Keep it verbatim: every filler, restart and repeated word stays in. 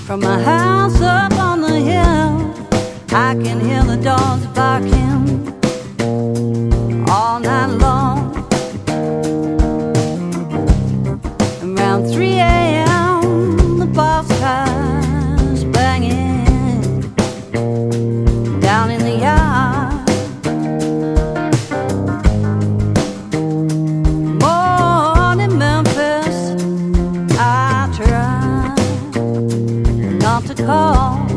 From my house up on the hill, I can hear the dogs barking all night long. Around three a m the boss car's banging down in the yard. Morning Memphis, I try not to call.